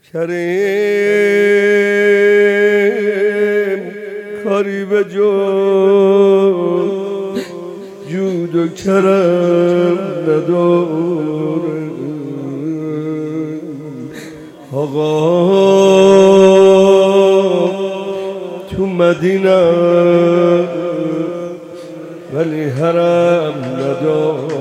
کریم کاری به جود و کرم نداره. آقا تو مدینه ولی حرم نداره.